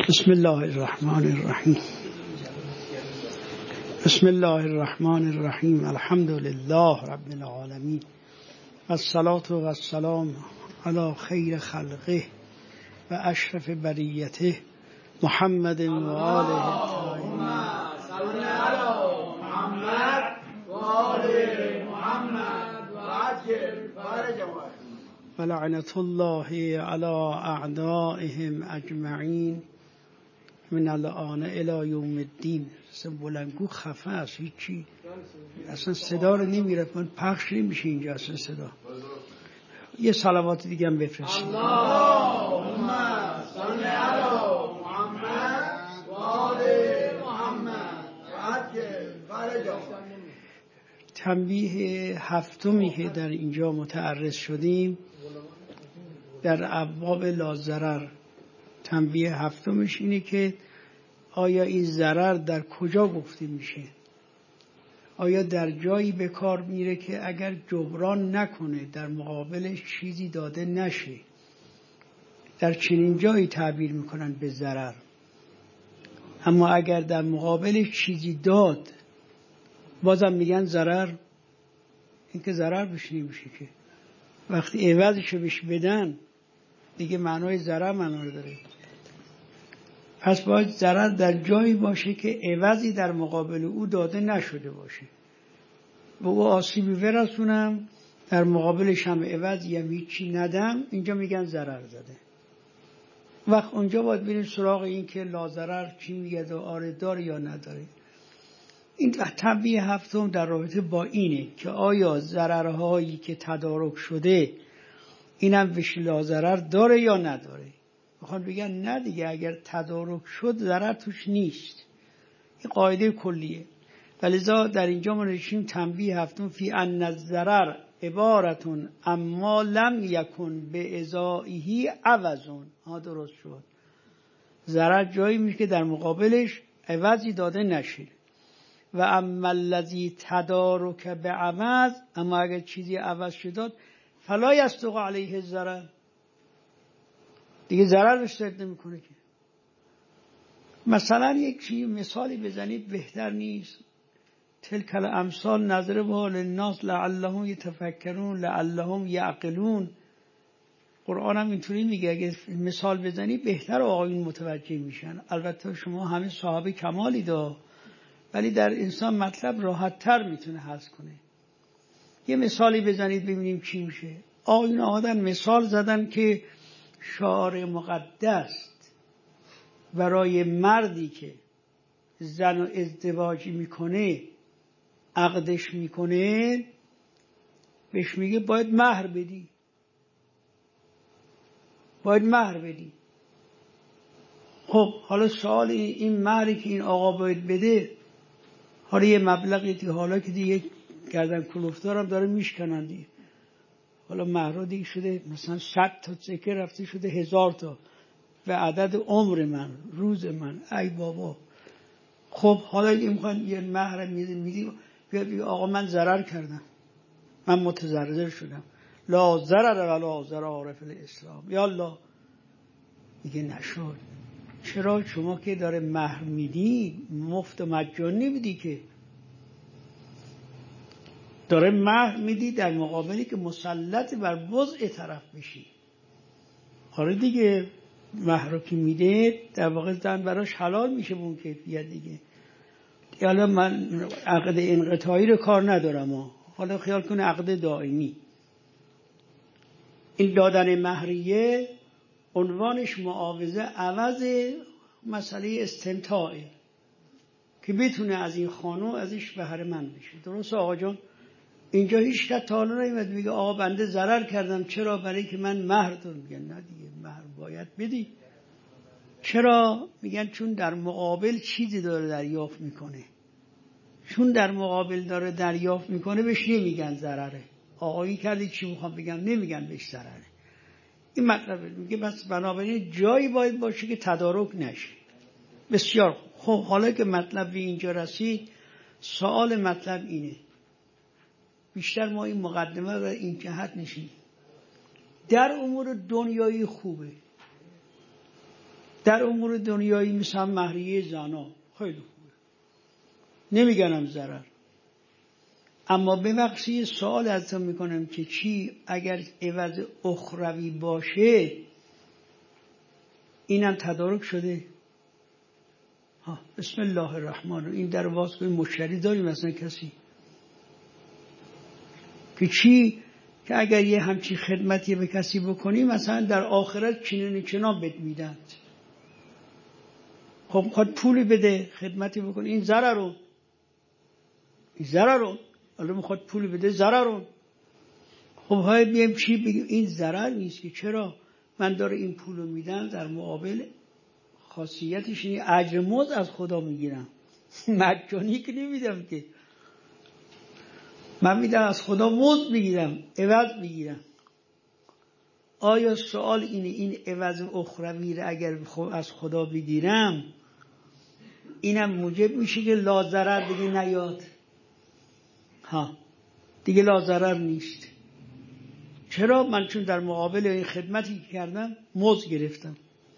بسم الله الرحمن الرحیم. بسم الله الرحمن الرحیم. الحمد لله رب العالمین و الصلاة و السلام علی خیر خلقه و اشرف بریته محمد و آله الطاهرین. صل علی محمد و آل محمد و عجل فرجهم. و لعنت الله علی اعدائهم اجمعین من الان الی یوم الدین. اصلا بلندگو خفه است، هیچی اصلا صدا رو نمیره، من پخش نمیشه اینجا اصلا صدا. یه صلوات دیگه هم بفرستید. اللهم صل علی محمد و آل محمد و عجل فرجهم. تنبیه هفتمی که در اینجا متعرض شدیم در ابواب لاضرر، تنبیه هفتمش اینه که آیا این ضرر در کجا گفته میشه؟ آیا در جایی به کار میره که اگر جبران نکنه در مقابلش چیزی داده نشه؟ در چنین جایی تعبیر میکنن به ضرر. اما اگر در مقابلش چیزی داد بازم میگن ضرر. این که ضرر بشه نمیشه که. وقتی عوضشو بهش بدن دیگه معنای ضرر معنا داره. پس باید ضرر در جایی باشه که عوضی در مقابل او داده نشده باشه. به او آسیبی برسونم در مقابلش هم عوضی هم هیچی ندم، اینجا میگن ضرر زده. وقت اونجا باید بریم سراغ این که لاضرر چی میگه و آره داره یا نداره. این تنبیه هفتم در رابطه با اینه که آیا ضررهایی که تدارک شده اینم بهش لاضرر داره یا نداره. میخوان بگن نه دیگه، اگر تدارک شد ضرر توش نیست. این قاعده کلیه. ولذا در اینجا ما نشیم تنبیه هفتم فی ان الضرر عبارتون اما لم یکن به ازائه عوضون. درست شد. ضرر جایی میشه که در مقابلش عوضی داده نشه. و اما الذی تدارک به عوض، اما اگر چیزی عوض شد فلا یصدق علیه الضرر، دیگه ضرر بهش رد نمیکنه که. مثلا یک چیز مثالی بزنید بهتر نیست؟ تلک الامثال نضربها للناس لعلهم یتفکرون لعلهم یعقلون. قرآن هم اینطوری میگه اگه مثال بزنی بهتر آقایون متوجه میشن. البته شما همه صاحب کمالی دا، ولی در انسان مطلب راحت تر میتونه حل کنه. یه مثالی بزنید ببینیم چی میشه. آقایون آمدن مثال زدن که شعار مقدس برای مردی که زن و ازدواجی میکنه، عقدش میکنه، بهش میگه باید مهر بدی، باید مهر بدی. خب حالا سوال این مهری که این آقا باید بده، حالا یه مبلغی که حالا که دیگه گردن کلوفتار هم داره میشکنن دیگه، حالا مهر دیگه شده مثلا 100 تا سکه رفته شده 1000 تا به عدد عمر من، روز من. ای بابا. خب حالا این میخوان یه مهر میدی، بیا آقا من ضرر کردم، من متضرر شدم، لا ضرر ولا ضرار فی الاسلام. یا الله. میگه نشد. چرا؟ شما که داره مهر میدی مفت و مجانی نمیدی که، داره مهر میدی در مقابلی که مسلط بر وضع طرف بشی. آره دیگه، مهر رو که میده در واقع زن براش حلال میشه به اون کیفیت دیگه. حالا من عقد انقطاعی رو کار ندارم، حالا خیال کنه عقد دائمی. این دادن مهریه عنوانش معاوضه عوض مسئله استمتاعه که بتونه از این خانو ازش بهره مند بشه. درست آقا جان؟ اینجا هیچ کس تا حالا نمیاد میگه آقا بنده ضرر کردم. چرا؟ برای که من مهر دارم. میگن نه دیگه، مهر باید بدی. چرا؟ میگن چون در مقابل چیزی داره دریافت میکنه. چون در مقابل داره دریافت میکنه بهش نمیگن ضرره. آقایی کردی چی میخوام بگم، نمیگن بهش ضرره. این مطلب میگه بس بنابراین جایی باید باشه که تدارک نشه. بسیار خب. حالا که مطلب به اینجا رسید، سوال مطلب اینه، بیشتر ما این مقدمه و این جهت نشیم. در امور دنیایی خوبه، در امور دنیایی مثلا مهریه زنا خیلی خوبه، نمیگنم ضرر. اما به بخشی سوال ازتون میکنم که چی اگر عوض اخروی باشه؟ اینم تدارک شده؟ بسم الله الرحمن الرحیم. این در باز کنیم، مشتری داریم مثلا کسی که چی که اگر یه همچی خدمتی به کسی بکنی مثلا در آخرت چنان بهت میدن. خب خود پولی بده خدمتی بکنی، این ضررون، حالا میخواد پولی بده ضررون. خب های بیم چی بگیم؟ این ضرر نیست که چرا من داره این پولو میدم، در مقابل خاصیتش اینه اجر مزد از خدا میگیرم، مجانی که نمیدم که، من میدم از خدا مزد میگیرم، عوض میگیرم. آیا سوال اینه این عوض اخروی رو اگر از خدا بگیرم اینم موجب میشه که لاضرر دیگه نیاد؟ دیگه لاضرر نیست. چرا؟ من چون در مقابل این خدمتی که کردم مزد گرفتم.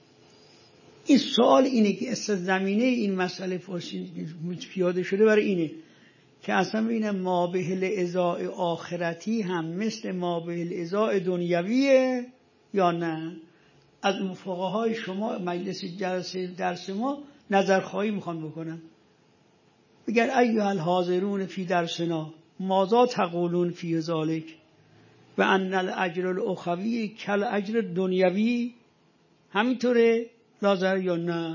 این سوال اینه که زمینه این مسئله پیاده شده برای اینه که اصلا ببینم ما به الازاء آخرتی هم مثل ما به الازاء دنیویه یا نه. از فقهای شما مجلس جلسه درس ما نظرخواهی میخوان بکنن، بگن ایها الحاضرون فی درسنا ماذا تقولون فی ذلک و ان الاجر الاخروی کل اجر دنیوی، همینطوره لازر یا نه؟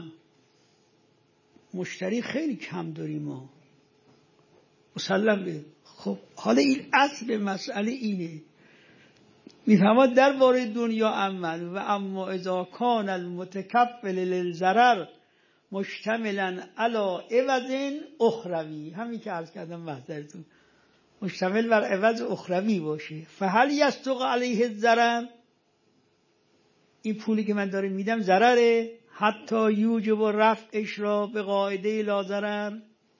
مشتری خیلی کم داریم ما مسلمه. خب حالا این اصل مسئله اینه، میفهمد درباره دنیا عمل و اما اذا کان المتکفل للضرر مشتملا علی عوض اخروی، همین که عرض کردم محضرتون، مشتمل بر عوض اخروی باشه، فهل یصدق علیه الضرر، این پولی که من دارم میدم ضرره، حتی یوجب رفعش را به قاعده لا،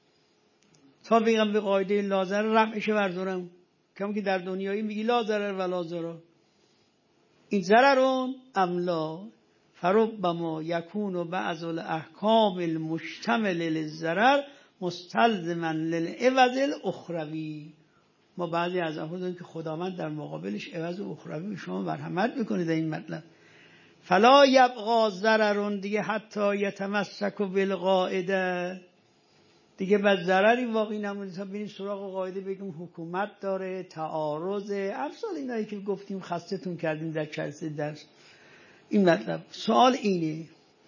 تا بگم به قاعده لا ضرر رفعش بردارم، کمی که در دنیایی میگی لا ضرر و لا ضرر، این ضررون املا فربما یکون بعض الاحکام المشتمل للضرر مستلزما للعوض الاخروی. ما بعضی از افراد داریم که خداوند در مقابلش عوض اخروی به شما مرحمت میکنه در این مطلب. فلا یبقى ضرر دیگه حتی یتمسک بالقاعده، دیگه بعد ضرری واقعی نمونه تا بریم سراغ قاعده بگیم حکومت داره، تعارض، امثال اینایی که گفتیم خستتون کردیم در جلسه درس. این مطلب سوال اینه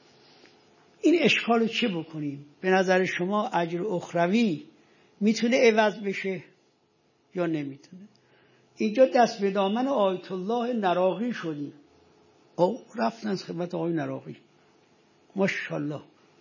این اشکالو چه بکنیم؟ به نظر شما اجر اخروی میتونه عوض بشه یا نمیتونه؟ اینجا دست به دامن آیت الله نراقی شدیم. او رفتن از خدمت آقای نراقی، ماشاءالله.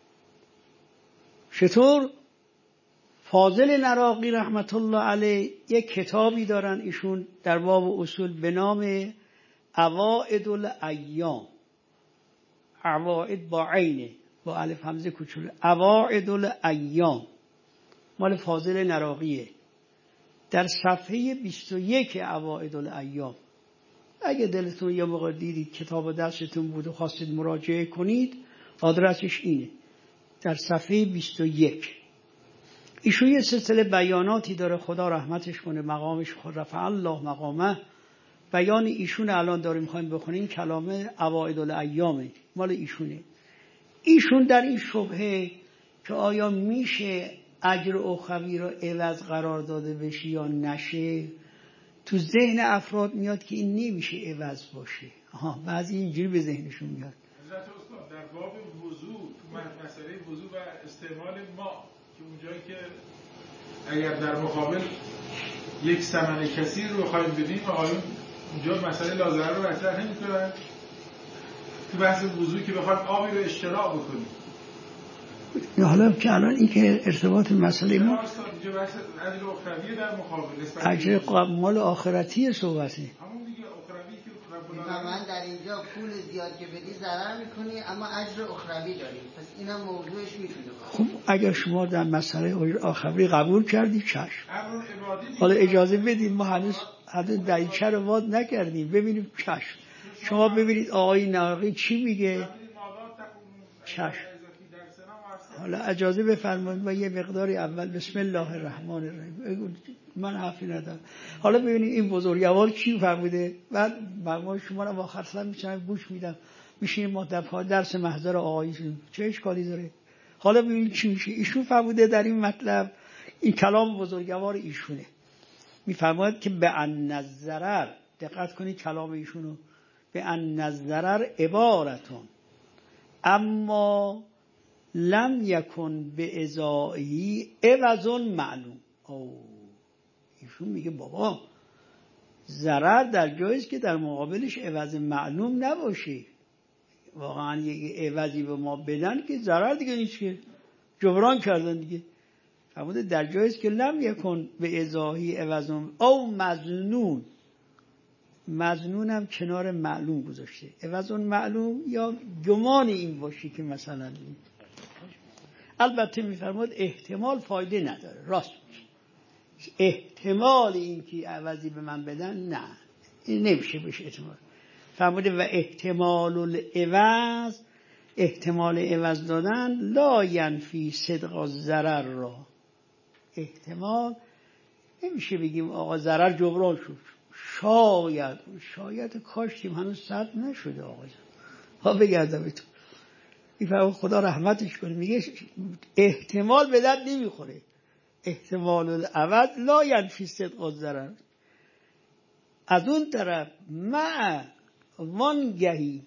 چطور؟ فاضل نراقی رحمت الله علیه یک کتابی دارن ایشون در باب اصول به نام عوائد الایام، عوائد با عینه، با الف همزه کوچولو، عوائد الایام، مال فاضل نراقیه. در صفحه 21 عوائد الایام، اگه دلتون یه موقع دیدید کتاب دستتون بود و خواستید مراجعه کنید، آدرسش اینه، در صفحه 21. ایشون یه سلسله بیاناتی داره، خدا رحمتش کنه، مقامش خود رفع الله مقامه. بیان ایشون الان داریم میخوایم بخونیم، کلام عوائد الایامه، مال ایشونه. ایشون در این شبهه که آیا میشه اجر اخروی رو عوض قرار داده بشه یا نشه، تو ذهن افراد میاد که این نمیشه عوض باشه. بعضی اینجوری به ذهنشون میاد. در باب وضو، تو مسئله وضو و استعمال ما، که اونجایی که اگر در مقابل یک ثمن کثیر رو بخوایم بدیم، آقایون اونجا مسئله لازمه رو مطرح نمی‌کنن. تو بحث وضو که بخوایم آبی رو اشتراک بکنیم، حالا که الان این که ارتباط مسئله ما اینجا بحث اجر اخروی در مقابل اجر مال آخرتی صحبته. همون دیگه اخروی که من در اینجا پول زیاد که بدی ضرر میکنی، اما اجر اخروی داریم، پس اینم موضوعش میتونه. خب اگر شما در مسئله آخری قبول کردی چشم، حالا اجازه بدید ما هنوز دریچه رو باز نکردیم، ببینیم چشم. شما ببینید آقای نراقی چی میگه. چشم. حالا اجازه بفرمایید و یه مقداری اول بسم الله الرحمن الرحیم. من حرفی ندارم. حالا ببینید این بزرگوار چی فرموده. بعد ما شما رو با خرسن میشنم گوش میدم، میشینیم ما دفعه درس محضر آقایشون، چه اشکالی داره؟ حالا ببینید چی میشه. ایشون فرموده در این مطلب، این کلام بزرگوار ایشونه، میفرماید که به ان الضرر، دقت کنید کلام ایشونو، به ان الضرر عبارتون اما لم یکن به ازایی عوض معلوم. ایشون میگه بابا ضرر در جایی است که در مقابلش عوض معلوم نباشه. واقعا یه عوضی به ما بدن که ضرر دیگه نیست، که جبران کردن دیگه. فرموده در جایی است که لم یکن به ازایی عوض او مظنون، مظنون هم کنار معلوم گذاشته، عوض معلوم یا گمان این باشی که مثلا البته میفرماد احتمال فایده نداره، راست میشه، احتمال این که عوضی به من بدن نه، این نمیشه بهش احتمال. فرموده و احتمال العوض، احتمال عوض دادن لا ینفی صدق الضرر را. احتمال نمیشه بگیم آقا ضرر جبران شد، شاید کاشتیم هنوز صد نشده آقا ها بگردم تو این خدا رحمتش کنه. میگه احتمال به درد نمیخوره، احتمال العوض لا ینفی صدق الضرر. از اون طرف مع وانگهی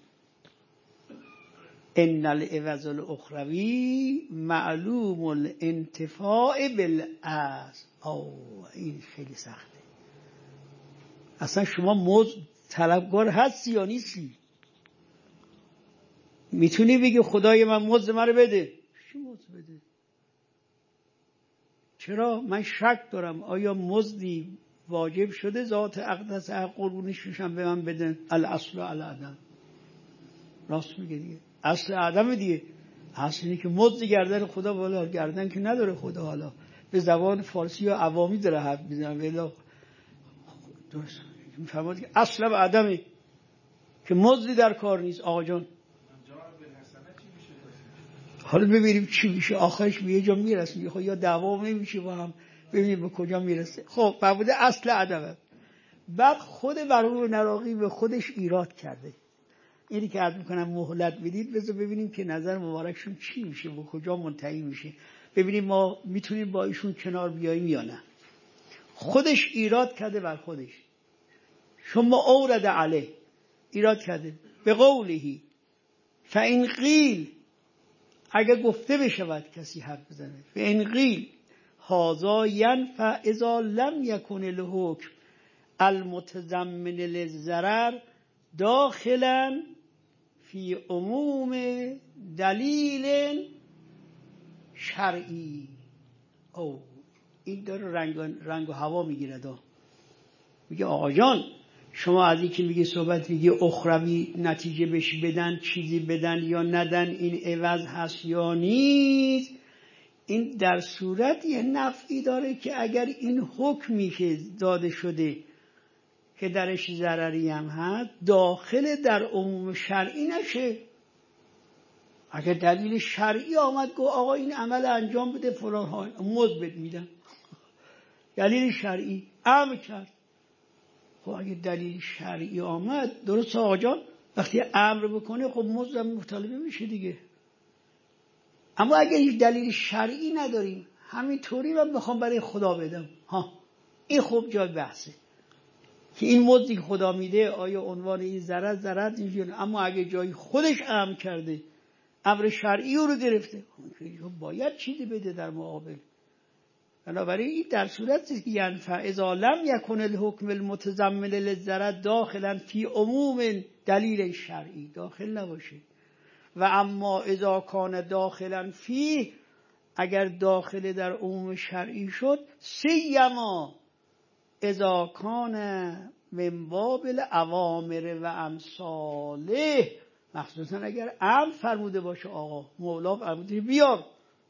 ان العوض الاخروی معلوم الانتفاع بالاصل. این خیلی سخته. اصلا شما مزد طلبگار هستی یا نیستی؟ میتونی بگی خدای من مزد من رو بده؟ چی مزد بده؟ چرا؟ من شک دارم آیا مزدی واجب شده ذات اقدس قربونشون به من بدن؟ الاصل العدم. راست میگه دیگه، اصل عدم دیگه. اصل اینه که مزد گردن خدا بالا، گردن که نداره خدا. حالا به زبان فارسی یا عوامی داره حرف میزنه، ولی درست میفهمید که اصل عدمه، که مزدی در کار نیست. آقا جان حالا ببینیم چی میشه، آخرش به یه جا میرسیم یا دعوا نمیشه با هم، ببینیم به کجا میرسه. خب فرموده اصل عدمه. بعد خود مرحوم نراقی به خودش ایراد کرده. اینی که عرض میکنم مهلت بدید بذار ببینیم که نظر مبارکشون چی میشه، به کجا منتهی میشه، ببینیم ما میتونیم با ایشون کنار بیاییم یا نه. خودش ایراد کرده بر خودش. شما اورد علیه، ایراد کرده به قولهی فإن قیل، اگر گفته بشود کسی حرف بزنه، فإن قیل هذا ینفع اذا لم یکن الحکم المتضمن للضرر داخلا فی عموم دلیل شرعی. این داره رنگ و هوا میگیره. میگه آقا جان شما از این که میگه صحبت میگه اخروی نتیجه بهش بدن، چیزی بدن یا ندن، این عوض هست یا نیست، این در صورت یه نفعی داره که اگر این حکمی که داده شده که درش ضرری هم هست داخل در عموم شرعی نشه. اگر دلیل شرعی آمد گفت آقا این عمل انجام بده فلان ها مزد بد میدن، دلیل شرعی امر کرد. خب اگه دلیل شرعی آمد درست آقا جان وقتی امر بکنه خب مزد هم مطالبه میشه دیگه. اما اگر هیچ دلیل شرعی نداریم همینطوری من بخوام برای خدا بدم، این خب جای بحثه که این مزدی که خدا میده آیا عنوان این ضرر نیست. اما اگه جای خودش امر کرده، امر شرعی رو گرفته، باید چیزی بده در مقابل. بنابراین این در صورتی که ینفع اذا لم یکن الحکم المتضمن للضرر داخلا فی عموم دلیل شرعی، داخل نباشه. و اما اذا کان داخلا فی، اگر داخل در عموم شرعی شد، سیما اذا کان من باب الاوامر و امثاله، مخصوصا اگر امر فرموده باشه، آقا مولا فرموده بیار،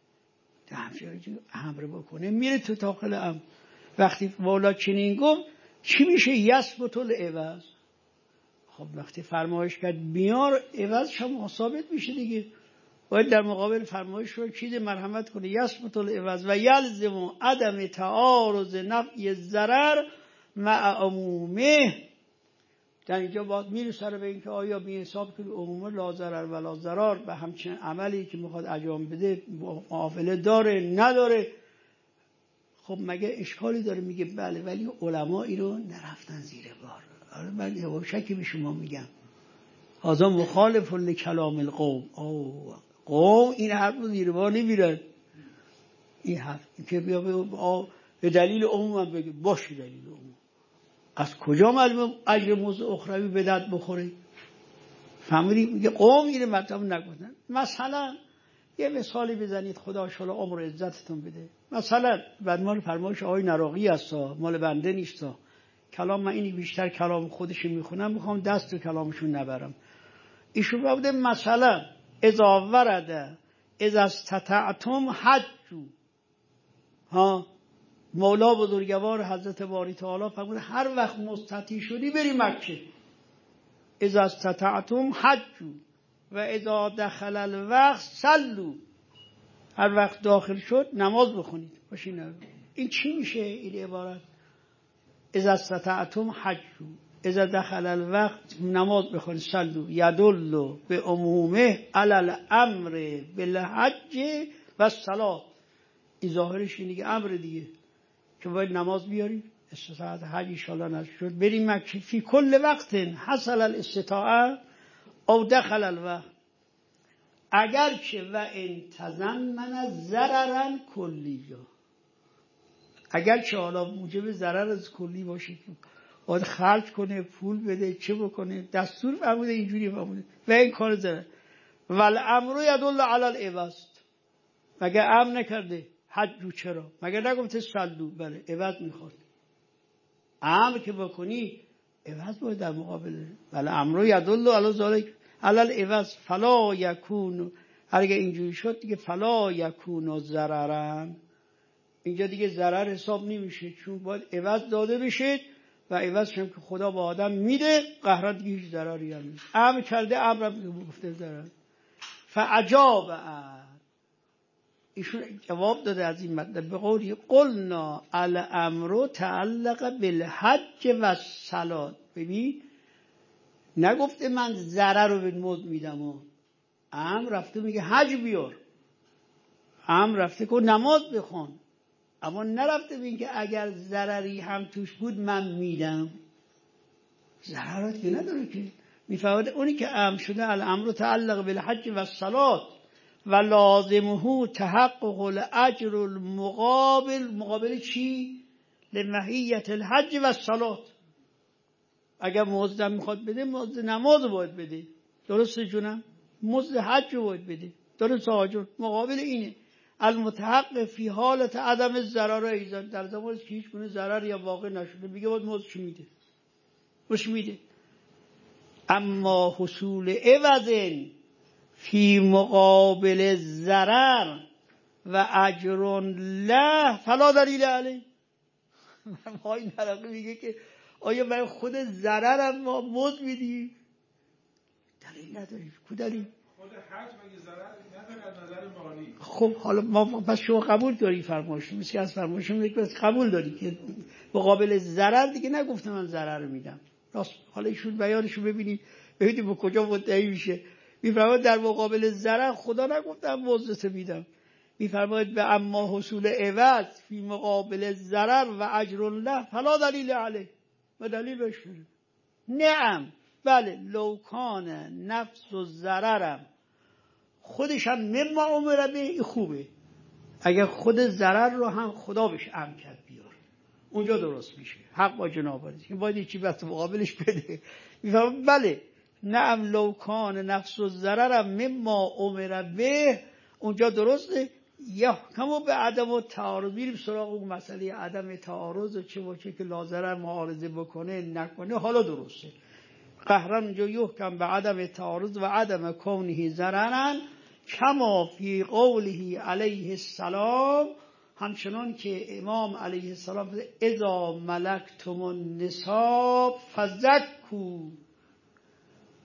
امر بکنه میره تو داخل امر. وقتی مولا چنین گفت چی میشه؟ یثبت العوض. خب وقتی فرمایش کرد بیار، عوض شما ثابت میشه دیگه. باید در مقابل فرمایش رو چیز مرحمت کنه. یثبت العوض و یلزم عدم تعارض نفی ضرر مع عمومه. در اینجا باید میرسه به اینکه آیا می حساب کنه عموم لا ضرر ولا ضرر به همچین عملی که میخواد انجام بده معامله داره نداره. خب مگه اشکالی داره؟ میگه بله، ولی علما رو نرفتن زیر بار. آره من یه شکی به شما میگم، هذا مخالف لکلام القوم. قوم این حرف رو زیر بار نمیرن. این حرف که بیا به دلیل عموم بگه باشه، دلیل عموم از کجا معلومه اجر موضوع اخروی به درد بخوره؟ فهمیدی؟ میگه قوم اینه مطلب نگفتن. مثلا یه مثالی بزنید، خدا شالا عمر عزتتون بده. مثلا بعد مال فرمایش آقای نراقی هستا، مال بنده نیستا. کلام من اینی بیشتر کلام خودش میخونم، میخوام دست تو کلامشون نبرم. ایشون بوده مثلا اذا ورده اذا استطعتم حجوا. مولا بزرگوار حضرت باری تعالی فرموده هر وقت مستطیع شدی بری مکه. اذا استطعتم حجوا و اذا دخل الوقت صلوا. هر وقت داخل شد نماز بخونید. باشین این چی میشه این عبارت؟ اذا استطعتم حجوا اذا دخل الوقت نماز بخونید. صلوا یدل به عمومه علی الامر بالحج و الصلاه. این ظاهرش اینه که امر دیگه که باید نماز بیاریم. استطاعت حج ان شاء الله نشد بریم مکه. فی کل وقت حصل الاستطاعه او دخل الوقت، اگر که و انتظمن ضررا کلیه، اگر که حالا موجب ضرر از کلی باشه که باید خرج کنه، پول بده، چه بکنه، دستور فرموده اینجوری فرموده و این کار ضرر. والامر یدل علی العوض. مگه امر نکرده حج؟ چرا؟ مگه نگفته صلو؟ بله عوض میخواد. امر که بکنی عوض باید در مقابل. بله امر یدل علی ذلک علی العوض فلا یکون. اگه اینجوری شد دیگه فلا یکون ضررا، اینجا دیگه ضرر حساب نمیشه، چون باید عوض داده بشه و عوض هم که خدا با آدم میده قهرا دیگه هیچ ضرری هم نیست. امر کرده امر گفته ضرر. فعجاب ایشون جواب داده از این مطلب به قولی قلنا الامر تعلق بالحج و الصلاه. ببین نگفته من ضرر رو به مزد میدم، امر رفته میگه حج بیار، امر رفته که نماز بخون، اما نرفته ببین که اگر ضرری هم توش بود من میدم. ضررات که نداره که. میفهمده اونی که امر شده الامر تعلق بالحج و الصلاه و لازمه تحقق الاجر المقابل. مقابل چی؟ لماهیت الحج و الصلاه. اگر مزد میخواد بده مزد نماز باید بده، درسته جونم؟ مزد حج باید بده، درسته آجر. مقابل اینه المتحقق فی حالت عدم الضرر ایضا، در زمانی که هیچ گونه ضرر یا واقع نشده میگه باید مزدش میده، مش میده. اما حصول عوض فی مقابل ضرر و اجر له فلا دلیل علیه. ما این طرقی میگه که آیا برای خود ضررم ما مزد میدی؟ دلیل نداری. کدلیل؟ خود حج مگه ضرر نداره از نظر مالی؟ خب حالا ما پس شما قبول داری فرمایش، مثل از فرمایش میگه بس قبول داری که مقابل ضرر دیگه نگفته من ضرر میدم. راست. حالا ایشون بیانشو ببینید به کجا مدعی میشه. میفرماید در مقابل ضرر خدا نگفتم مزدت میدم، میفرماید به اما حصول عوض فی مقابل ضرر و اجر له فلا دلیل علیه. و دلیل بهش بده. نعم بله لو کان نفس و ضررم خودش هم مما امر به خوبه. اگر خود ضرر رو هم خدا بهش امر کرد بیار اونجا درست میشه. حق با جناب عالی که باید چی بس مقابلش بده. میفرماید بله نعم لو کان نفس و ضررم مما امر به اونجا درسته. یحکمو به عدم و تعارض. میریم سراغ اون مسئله عدم تعارض و چه باشه که لازرر معارضه بکنه نکنه. حالا درسته قهرن اونجا یحکم به عدم تعارض و عدم کونه ضررن کما فی قوله علیه السلام، همچنان که امام علیه السلام اذا ملکتم النساء فزکوا.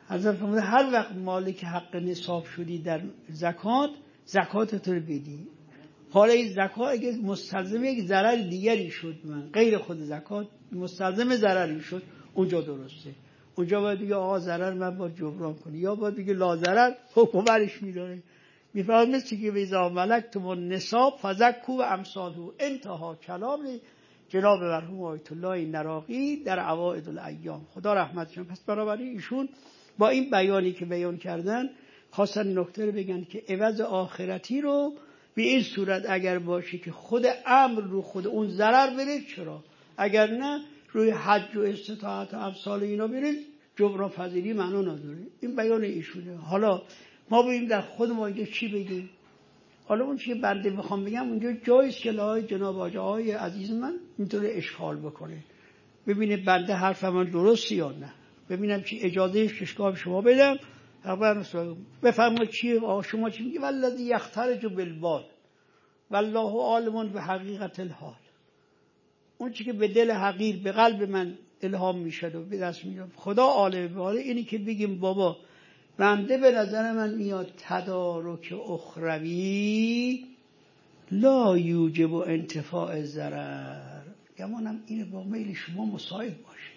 حضرت فرموده هر وقت مالک حق نصاب شدی در زکات رو بدی. حالا این زکات اگه مستلزم یک ضرر دیگری شد، من غیر خود زکات مستلزم ضرری شد، اونجا درسته. اونجا باید بگه آقا ضرر من باید جبران کنی، یا باید بگه لا ضرر، حکم برش میداره. میفرماید مثل که ویزا ملکتم النصاب فزکوا و امثاله، انتها کلام جناب مرحوم آیت الله نراقی در عوائد الایام، خدا رحمتشون. پس بنابراین ایشون با این بیانی که بیان کردن خواستن نکته رو بگن که عوض آخرتی رو به این صورت اگر باشه که خود امر رو خود اون ضرر بره چرا، اگر نه روی حج و استطاعت و امثال اینا بره جبران پذیری معنا نداره. این بیان ایشونه. حالا ما ببینیم در خود ما اینجا چی بگیم. حالا اون چیه بنده میخوام بگم اونجا جایز که لای جناب آقای عزیز من میتونه اشکال بکنه، ببینه بنده حرف من درستی یا نه، ببینم چی اجازه اشکال شما بدم. بفرمایید چیه شما چی میگی؟ والذی یخترج بالبال والله عالم بحقیقت الحال. اون چی که به دل حقیر به قلب من الهام میشد و به دست میاد خدا عالم به حال. اینی که بگیم بابا بنده به نظر من میاد تدارک اخروی لا یوجب انتفاع ضرر، گمانم اینه با میل شما مساعد باشه.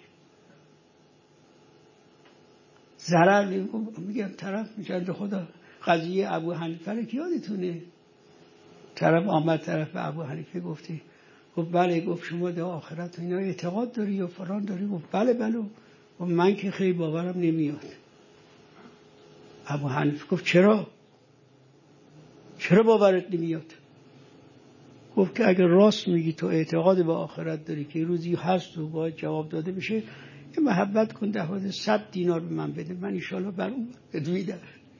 ضرر میگم طرف میگه خدا قضیه ابو حنیفه رو که یادتونه، طرف آمد طرف ابو حنیفه گفتی گفت بله، گفت شما در آخرت اینا اعتقاد داری یا فران داری؟ گفت بله بله. و من که خیلی باورم نمیاد. ابو حنیفه گفت چرا باورت نمیاد؟ گفت که اگر راست میگی تو اعتقاد به آخرت داری که روزی هست و باید جواب داده بشه، یه محبت کن 100 دینار به من بده، من انشالله بر اون میدم.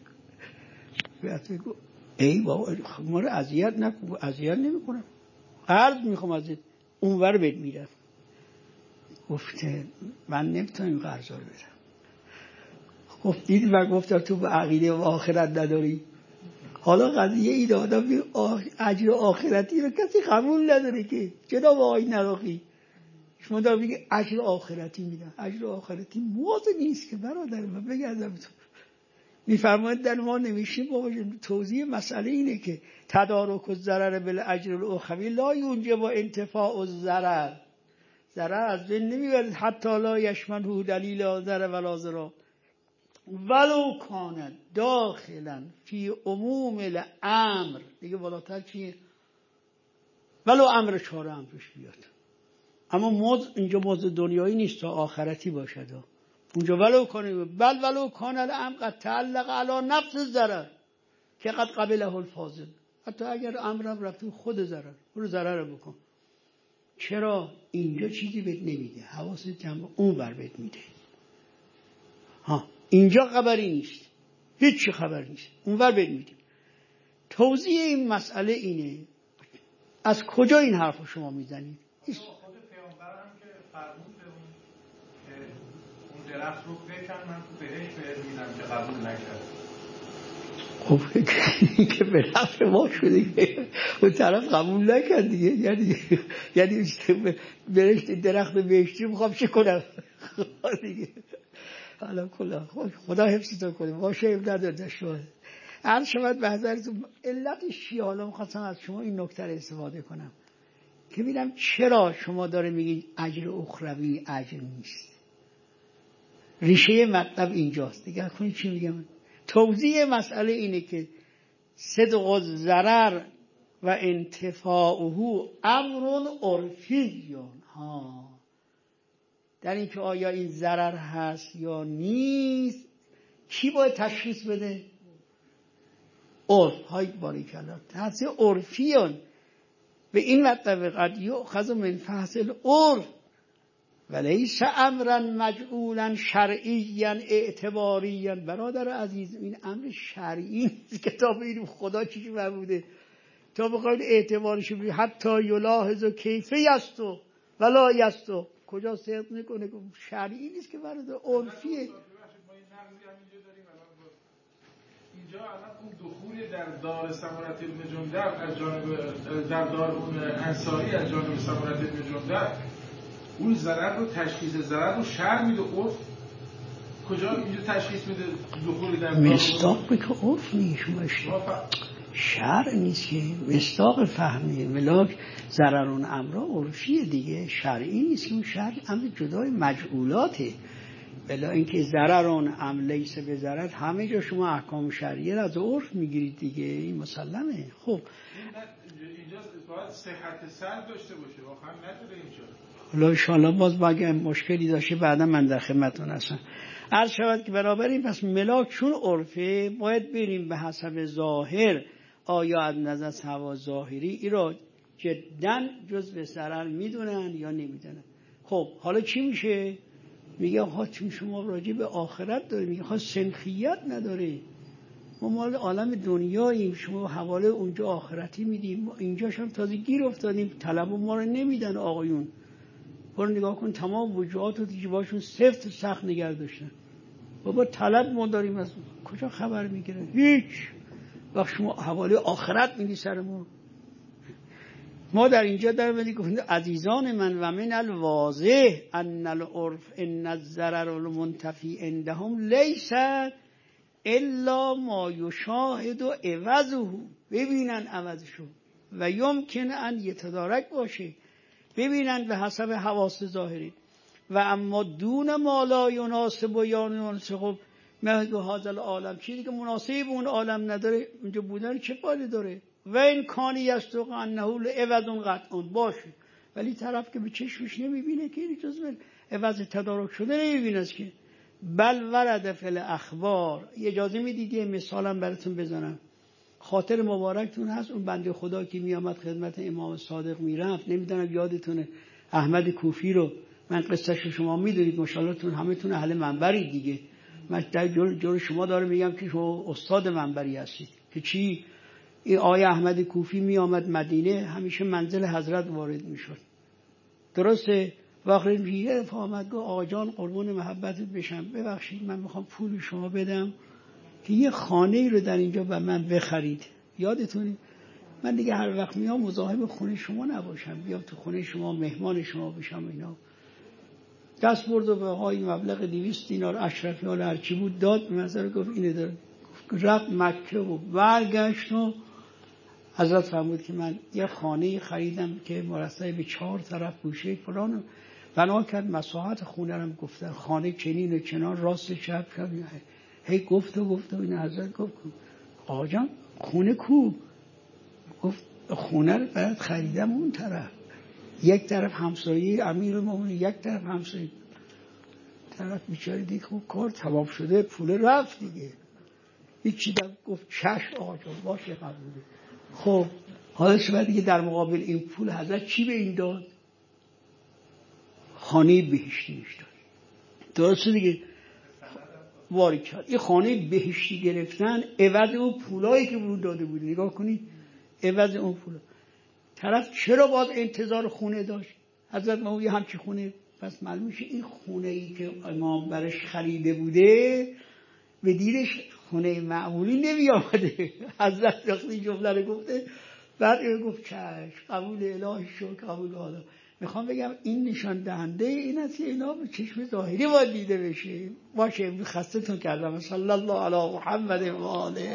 گفت ای بابا ما رو اذیت نکن. اذیت نمیکنم، قرض میخوام ازت، اونور بهت میدم. گفته من نمیتونم قرضا رو بدم. گفت دید و گفت تو به عقیده و آخرت نداری. حالا قضیه این آدم اجر آخرتی رو کسی قبول نداره که جناب آقای نراقی شما دارم میگه اجر آخرتی میدن. اجر آخرتی موضوع نیست که برادر من بگردم تو میفرماید در ما نمیشیم بابا توضیح مسئله اینه که تدارک الضرر بالاجر الاخروی لا یوجب انتفاع الضرر. ضرر از بین نمیبرد حتی لا یشمله دلیل ضرر ولا ضرر ولو کان داخلا فی عموم الامر. دیگه بالاتر چیه؟ ولو امر 4 هم توش بیاد. اما اینجا موضوع دنیایی نیست تا آخرتی باشد. اونجا ولو کان ولو کان الامر قد تعلق علی نفس الضرر که قد قبله الفاضل. حتی اگر امرم رفت خود ضرر، برو ضرر رو بکن. چرا اینجا چیزی بهت نمیده؟ حواست جمع اون بر بهت میده. اینجا خبری نیست، هیچ خبر نیست، اونور بهت میده. توضیح این مسئله اینه. از کجا این حرفو شما میزنید؟ خود پیامبر هم که فرمود که اون درخت رو بکن من تو بهشت بهت میدم که قبول نکرد. خب که به نفع ما شده که اون طرف قبول نکرد دیگه. یعنی برشت درخت بهشتی میخوام چه کنم دیگه. حالا کلا خدا حفظتون کنه. ما شیب ندارده شما عرض شما به حضرتون علتش چیه. حالا میخواستم از شما این نکته رو استفاده کنم که ببینم چرا شما داره میگید اجر اخروی اجر نیست. ریشه مطلب اینجاست. دیگه کنید چی میگم. توضیح مسئله اینه که صدق الضرر و انتفاعه امر عرفیون. در این که آیا این ضرر هست یا نیست کی باید تشخیص بده؟ عرف. های باریکالله تحصیل عرفیون به این مطلب قد یؤخذ من فحص العرف ولیس امرا مجعولا شرعیا اعتباریا. برادر عزیز این امر شرعی نیست که تا ببینیم خدا چیزی فرموده تا بخواید اعتبارش بگیرید. حتی یلاحظ کیف یستو ولا یستو کجا صدق میکنه که شرعی نیست که برادر عرفیه. اینجا الان اون دخول در دار ثمرة ابن جندب از جانب در دار اون انصاری از جانب ثمرة ابن جندب اون ضرر رو تشخیص ضرر رو شرع میده. عرف کجا اینجا تشخیص میده دخول در مصداق به که عرف نیست شرع نیست که مصداق فهمیه. ملاک ضررون امرا عرفیه دیگه، شرعی نیست که اون شرع امر جدای مجعولاته. بلا اینکه ضررون ام لیس به ضرر، همه جا شما احکام شرعیه از عرف میگیرید دیگه، این مسلمه. خب اینجا باید صحت سند داشته باشه، واقعا نداره اینجا. حالا انشاءالله باز باید مشکلی داشته بعدا من در خدمتتون هستم. عرض شود که بنابراین پس ملاک چون عرفه باید بریم به حسب ظاهر، آیا از نظر هوا ظاهری این را جدا جزء ضرر میدونن یا نمیدونن. خب حالا چی میشه؟ میگه آقا چون شما راجع به آخرت داره، میگه آقا سنخیت نداره، ما مال عالم دنیاییم، شما حواله اونجا آخرتی میدیم، اینجاش هم تازه گیر افتادیم، طلب ما رو نمیدن آقایون. برو نگاه کن تمام وجوهات رو جیباشون سفت و سخت نگه داشتن. بابا طلب ما داریم، از کجا خبر میگیره؟ هیچ. وقت شما حواله آخرت میدی سر ما در اینجا در بدی گفتیم عزیزان من و من الواضح ان العرف ان الضرر المنتفی عندهم لیس الا ما یشاهد و عوضه، ببینن عوضشو و یمکن ان یتدارک باشه، ببینن به حسب حواس ظاهری. و اما دون ما لا یناسب و یا یناسب مهد هذا العالم، چیزی که مناسب اون عالم نداره اونجا بودن چه فایده داره؟ و این کانی یستق انه لعوض قطع باشه، ولی طرف که به چشمش نمیبینه که این جزء عوض تدارک شده نمیبینه که. بل ورد فی الاخبار، اجازه میدید یه مثالم براتون بزنم. خاطر مبارکتون هست اون بنده خدا که میامد خدمت امام صادق میرفت، نمیدونم یادتونه احمد کوفی رو، من قصهشو شما میدونید ماشاءالله تون همتون اهل منبری دیگه، من در جور شما دارم میگم که شما استاد منبری هستید که چی. این آقای احمد کوفی می آمد مدینه، همیشه منزل حضرت وارد می شد. درسته؟ وقتی میگه آمد گفت آقا جان قربون محبتت بشم، ببخشید من میخوام پول شما بدم که یه خانه رو در اینجا به من بخرید. یادتونی؟ من دیگه هر وقت میام مزاحم خونه شما نباشم، بیام تو خونه شما مهمان شما بشم. اینا دست برد و به آقای مبلغ 200 دینار اشرفی حال هرچی بود داد به منظر، گفت اینه داره. رفت مکه و برگشت و حضرت فرمود که من یه خانه خریدم که مرصع به 4 طرف گوشه فلان بنا کرد، مساحت خونه رو گفتن خانه چنین و چنان، راست چپ شد. هی گفت و این حضرت گفت آقا جان خونه کو؟ گفت خونه رو برات خریدم اون طرف، یک طرف همسایه امیرالمومنین، یک طرف همسایه. طرف بیچاره دیگه خب کار تمام شده، پول رفت دیگه، هیچی. گفت چشم آقا جان باشه قبوله. خب حالا شما دیگه در مقابل این پول حضرت چی به این داد؟ خانه بهشتی میش داد. درسته دیگه؟ واری کرد. این خانه بهشتی گرفتن عوض اون پولایی که بود داده بود. نگاه کنید عوض اون پولا. طرف چرا باید انتظار خونه داشت؟ حضرت ما یه همچی خونه، پس معلوم میشه این خونه ای که امام برش خریده بوده به دیرش خونه معمولی نمی آمده. حضرت وقتی جمله رو گفته بعد گفت چشم قبول الهی شد قبول. حالا میخوام بگم این نشان دهنده این است که اینا به چشم ظاهری باید دیده بشه. باشه خستتون کردم. صلی الله علی محمد و آله.